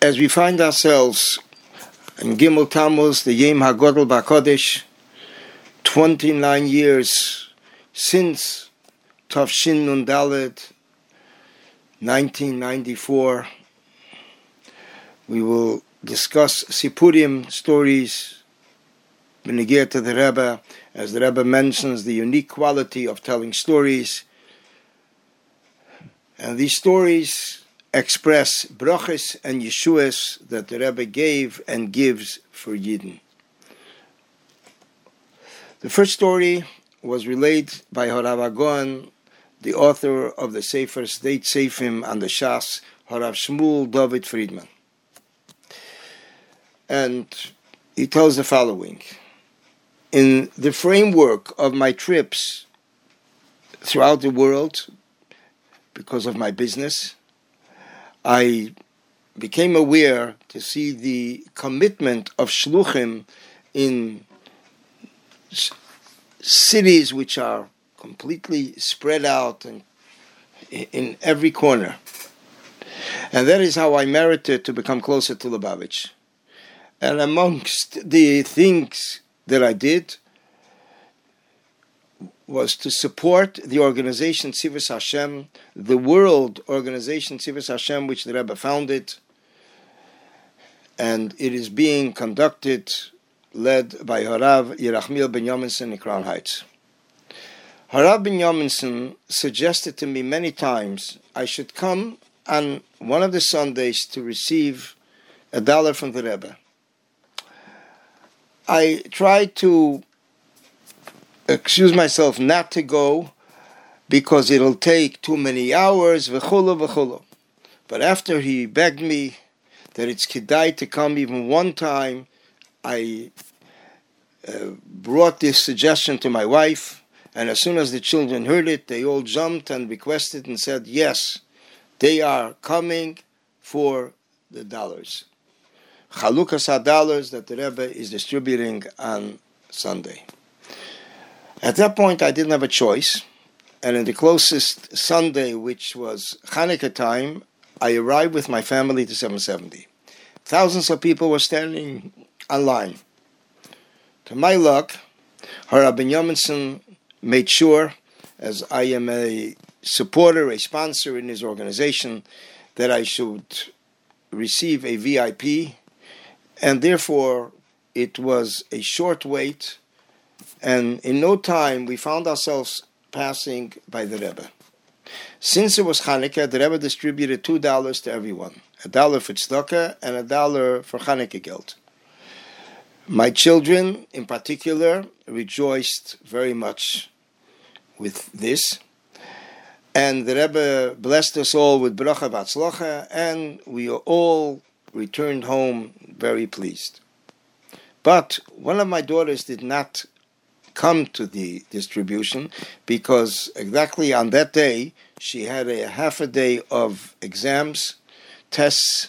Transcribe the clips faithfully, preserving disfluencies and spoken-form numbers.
as we find ourselves in Gimel Tammuz, the Yom HaGodel BaKodesh, twenty-nine years since Tavshin Nun Dalet, nineteen ninety-four, we will discuss Sipurim stories, Benegir to the Rebbe, as the Rebbe mentions the unique quality of telling stories. And these stories express brachas and yeshuas that the Rebbe gave and gives for Yidden. The first story was relayed by Harav Agon, the author of the Sefer Sdeit Seifim and the Shas, Harav Shmuel David Friedman. And he tells the following: in the framework of my trips throughout the world, because of my business, I became aware to see the commitment of shluchim in s- cities which are completely spread out and in every corner. And that is how I merited to become closer to Lubavitch. And amongst the things that I did was to support the organization Tzivos Hashem, the world organization Tzivos Hashem, which the Rebbe founded, and it is being conducted, led by Harav Yerachmiel Benyaminson in Crown Heights. Harav Benyaminson suggested to me many times I should come on one of the Sundays to receive a dollar from the Rebbe. I tried to excuse myself not to go because it'll take too many hours, v'cholo v'cholo. But after he begged me that it's kedai to come even one time, I uh, brought this suggestion to my wife, and as soon as the children heard it, they all jumped and requested and said, yes, they are coming for the dollars. Chalukas dollars that the Rebbe is distributing on Sunday. At that point, I didn't have a choice, and in the closest Sunday, which was Hanukkah time, I arrived with my family to seven seventy. Thousands of people were standing online. To my luck, Harav Benyaminson made sure, as I am a supporter, a sponsor in his organization, that I should receive a V I P, and therefore it was a short wait. And in no time, we found ourselves passing by the Rebbe. Since it was Hanukkah, the Rebbe distributed two dollars to everyone. A dollar for tzedakah and a dollar for Hanukkah geld. My children, in particular, rejoiced very much with this. And the Rebbe blessed us all with bracha v'atzlacha, and we all returned home very pleased. But one of my daughters did not come to the distribution because exactly on that day she had a half a day of exams, tests,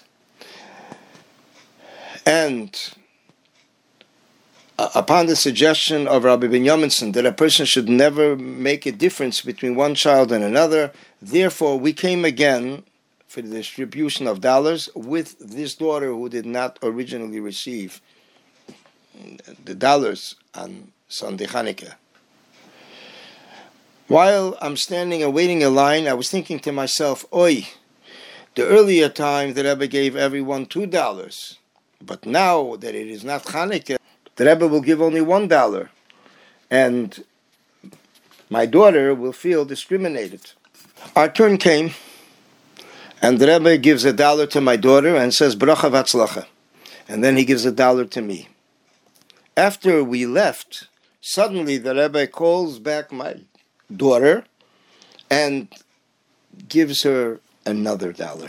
and uh, upon the suggestion of Rabbi Benyaminson that a person should never make a difference between one child and another, therefore we came again for the distribution of dollars with this daughter who did not originally receive the dollars on Sunday Hanukkah. While I'm standing and waiting in line, I was thinking to myself, oi, the earlier time the Rebbe gave everyone two dollars, but now that it is not Hanukkah, the Rebbe will give only one dollar, and my daughter will feel discriminated. Our turn came, and the Rebbe gives a dollar to my daughter and says, bracha v'atzlacha, and then he gives a dollar to me. After we left, suddenly the Rebbe calls back my daughter and gives her another dollar.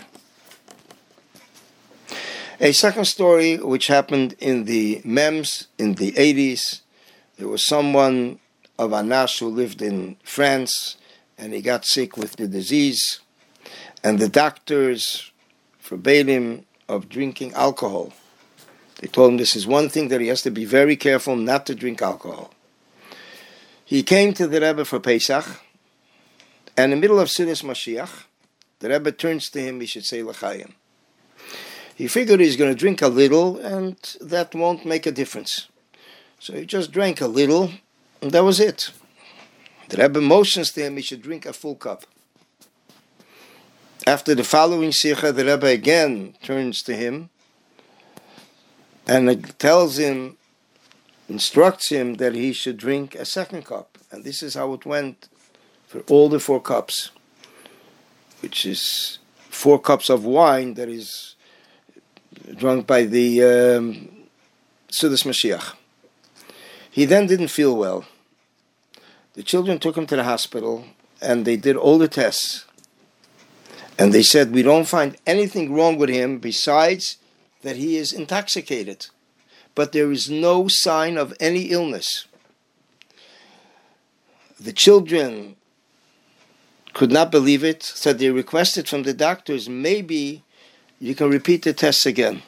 A second story which happened in the Mems in the eighties, there was someone of Anash who lived in France and he got sick with the disease, and the doctors forbade him of drinking alcohol. They told him this is one thing that he has to be very careful not to drink alcohol. He came to the Rebbe for Pesach, and in the middle of Sinas Mashiach, the Rebbe turns to him, he should say L'chaim. He figured he's going to drink a little, and that won't make a difference. So he just drank a little, and that was it. The Rebbe motions to him he should drink a full cup. After the following Sikha, the Rebbe again turns to him and tells him, instructs him that he should drink a second cup. And this is how it went for all the four cups, which is four cups of wine that is drunk by the um, Sudas Mashiach. He then didn't feel well. The children took him to the hospital and they did all the tests. And they said, we don't find anything wrong with him besides that he is intoxicated. But there is no sign of any illness. The children could not believe it, so they requested from the doctors, maybe you can repeat the tests again.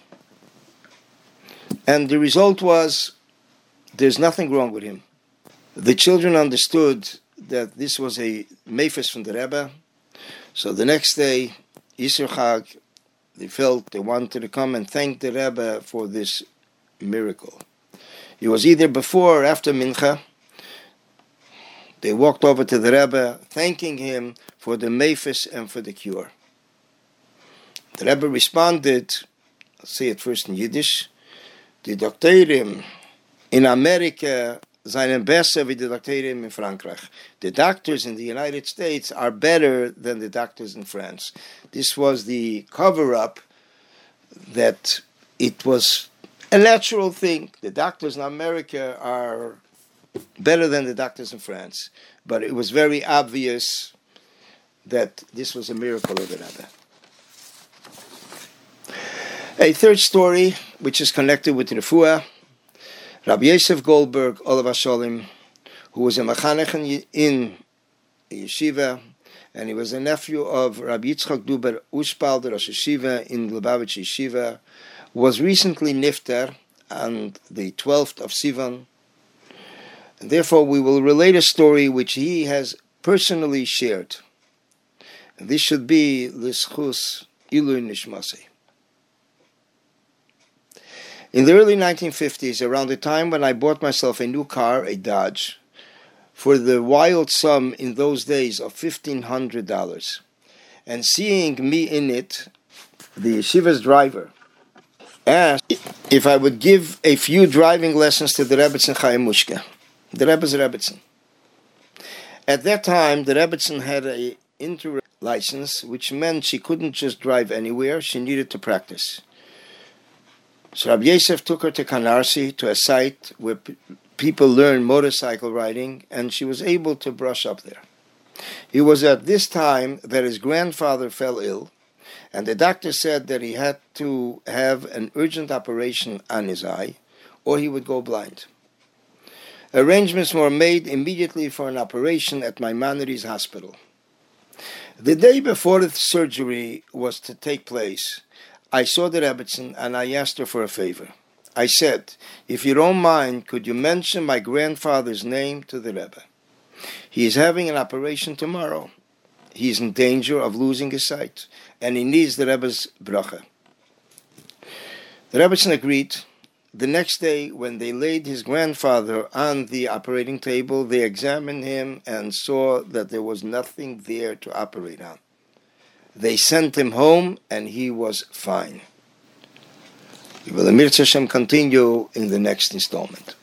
And the result was, there's nothing wrong with him. The children understood that this was a meifes from the Rebbe. So the next day, Yisur Chag, they felt they wanted to come and thank the Rebbe for this miracle. It was either before or after Mincha. They walked over to the Rebbe, thanking him for the meifes and for the cure. The Rebbe responded, I'll say it first in Yiddish, die Doktorim in Amerika seien besser wie die Doktorim in Frankreich. The doctors in the United States are better than the doctors in France. This was the cover-up that it was a natural thing. The doctors in America are better than the doctors in France. But it was very obvious that this was a miracle of the Rebbe. A third story, which is connected with Refuah, Rabbi Yosef Goldberg, Olav Hasholim, who was a mechanech in yeshiva, and he was a nephew of Rabbi Yitzchak Duber Ushpal, the Rosh Yeshiva in Lubavitch Yeshiva, was recently nifter on the twelfth of Sivan. And therefore, we will relate a story which he has personally shared. And this should be L'schus Ilui Nishmasi. In the early nineteen fifties, around the time when I bought myself a new car, a Dodge, for the wild sum in those days of fifteen hundred dollars, and seeing me in it, the yeshiva's driver asked if I would give a few driving lessons to the Rebbetzin Chaim Mushka, the Rebbe's Rebbetzin. At that time, the Rebbetzin had an inter license, which meant she couldn't just drive anywhere, she needed to practice. So Rabbi Yosef took her to Canarsie, to a site where p- people learn motorcycle riding, and she was able to brush up there. It was at this time that his grandfather fell ill, and the doctor said that he had to have an urgent operation on his eye, or he would go blind. Arrangements were made immediately for an operation at Maimonides Hospital. The day before the surgery was to take place, I saw the Rebbetzin and I asked her for a favor. I said, if you don't mind, could you mention my grandfather's name to the Rebbe? He is having an operation tomorrow. He is in danger of losing his sight, and he needs the Rebbe's bracha. The Rebbetzin agreed. The next day, when they laid his grandfather on the operating table, they examined him and saw that there was nothing there to operate on. They sent him home, and he was fine. We will, Amir Hashem, continue in the next installment.